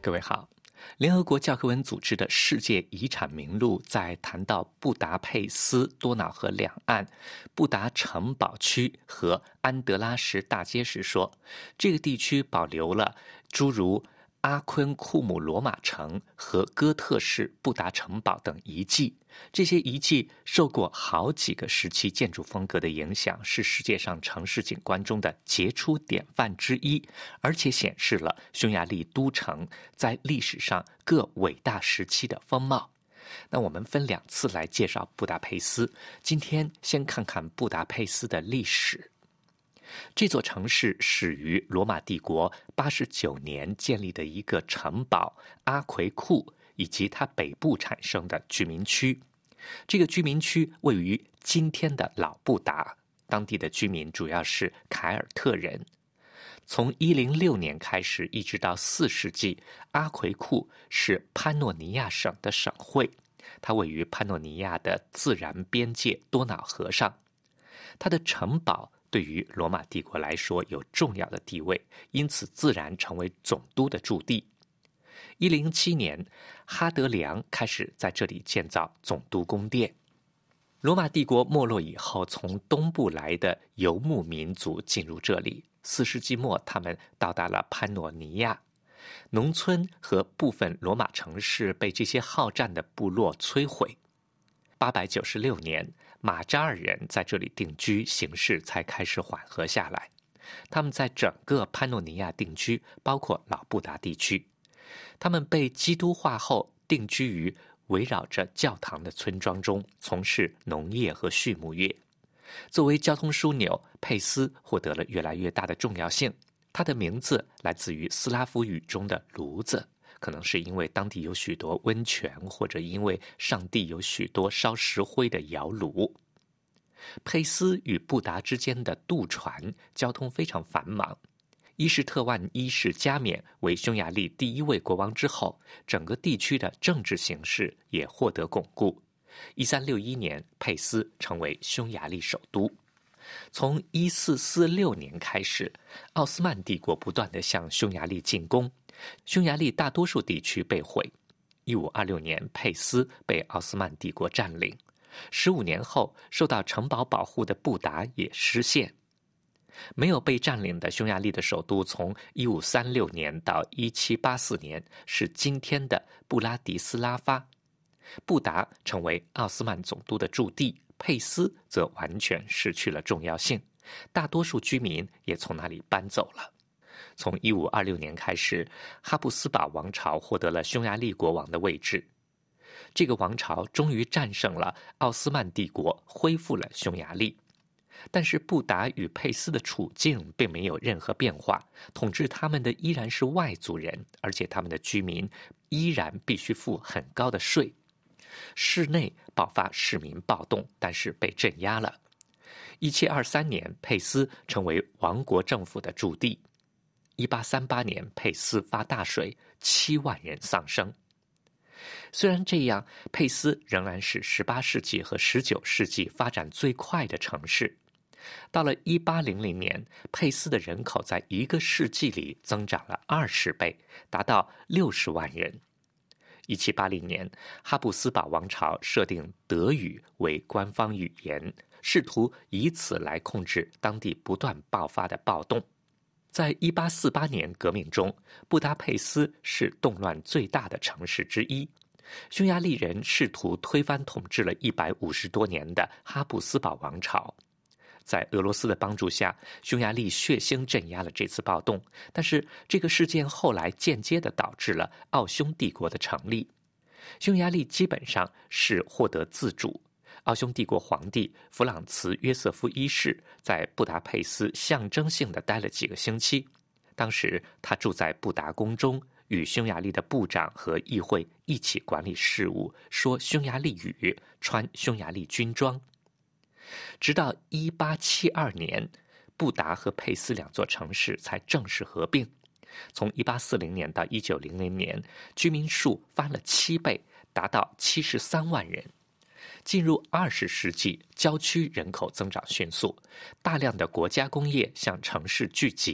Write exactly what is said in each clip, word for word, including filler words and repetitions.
各位好，联合国教科文组织的世界遗产名录在谈到布达佩斯多瑙河两岸布达城堡区和安德拉什大街时说，这个地区保留了诸如阿昆库姆罗马城和哥特式布达城堡等遗迹。这些遗迹受过好几个时期建筑风格的影响，是世界上城市景观中的杰出典范之一，而且显示了匈牙利都城在历史上各伟大时期的风貌。那我们分两次来介绍布达佩斯，今天先看看布达佩斯的历史。这座城市始于罗马帝国八十九年建立的一个城堡阿奎库，以及它北部产生的居民区。这个居民区位于今天的老布达，当地的居民主要是凯尔特人。从一零六年开始一直到四世纪，阿奎库是潘诺尼亚省的省会，它位于潘诺尼亚的自然边界多瑙河上。它的城堡对于罗马帝国来说有重要的地位，因此自然成为总督的驻地。一零零七年，哈德良开始在这里建造总督宫殿。罗马帝国没落以后，从东部来的游牧民族进入这里。四世纪末，他们到达了潘诺尼亚。农村和部分罗马城市被这些好战的部落摧毁。八百九十六年，马扎尔人在这里定居，形势才开始缓和下来。他们在整个潘诺尼亚定居，包括老布达地区。他们被基督化后定居于围绕着教堂的村庄中，从事农业和畜牧业。作为交通枢纽，佩斯获得了越来越大的重要性。它的名字来自于斯拉夫语中的炉子，可能是因为当地有许多温泉，或者因为上帝有许多烧石灰的窑炉。佩斯与布达之间的渡船交通非常繁忙。伊什特万一世加冕为匈牙利第一位国王之后，整个地区的政治形势也获得巩固。一三六一年，佩斯成为匈牙利首都。从一四四六年开始，奥斯曼帝国不断地向匈牙利进攻，匈牙利大多数地区被毁。一五二六年，佩斯被奥斯曼帝国占领。十五年后，受到城堡保护的布达也失陷。没有被占领的匈牙利的首都从一五三六年到一七八四年是今天的布拉迪斯拉发。布达成为奥斯曼总督的驻地，佩斯则完全失去了重要性，大多数居民也从那里搬走了。从一五二六年开始，哈布斯堡王朝获得了匈牙利国王的位置。这个王朝终于战胜了奥斯曼帝国，恢复了匈牙利。但是布达与佩斯的处境并没有任何变化，统治他们的依然是外族人，而且他们的居民依然必须付很高的税。市内爆发市民暴动，但是被镇压了。一七二三年，佩斯成为王国政府的驻地。一八三八年，佩斯发大水，七万人丧生。虽然这样，佩斯仍然是十八世纪和十九世纪发展最快的城市。到了一八零零年，佩斯的人口在一个世纪里增长了二十倍，达到六十万人。一七八零年，哈布斯堡王朝设定德语为官方语言，试图以此来控制当地不断爆发的暴动。在一八四八年革命中，布达佩斯是动乱最大的城市之一。匈牙利人试图推翻统治了一百五十多年的哈布斯堡王朝。在俄罗斯的帮助下，匈牙利血腥镇压了这次暴动，但是这个事件后来间接地导致了奥匈帝国的成立。匈牙利基本上是获得自主。奥匈帝国皇帝弗朗茨约瑟夫一世在布达佩斯象征性地待了几个星期。当时他住在布达宫中，与匈牙利的部长和议会一起管理事务，说匈牙利语，穿匈牙利军装。直到一八七二年，布达和佩斯两座城市才正式合并。从一八四零年到一九零零年，居民数翻了七倍，达到七十三万人。进入二十世纪，郊区人口增长迅速，大量的国家工业向城市聚集。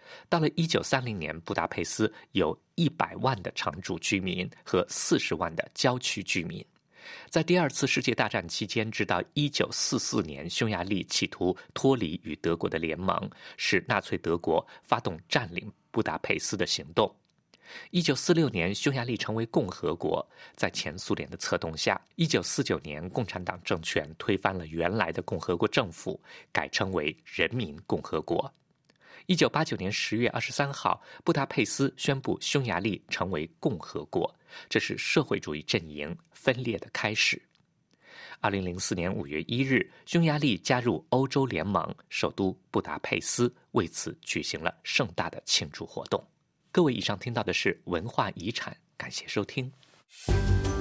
到了一九三零年，布达佩斯有一百万的常住居民和四十万的郊区居民。在第二次世界大战期间，直到一九四四年，匈牙利企图脱离与德国的联盟，使纳粹德国发动占领布达佩斯的行动。一九四六年，匈牙利成为共和国，在前苏联的策动下，一九四九年，共产党政权推翻了原来的共和国政府，改称为人民共和国。一九八九年十月二十三号，布达佩斯宣布匈牙利成为共和国，这是社会主义阵营分裂的开始。二零零四年五月一日，匈牙利加入欧洲联盟，首都布达佩斯为此举行了盛大的庆祝活动。各位，以上听到的是文化遗产，感谢收听。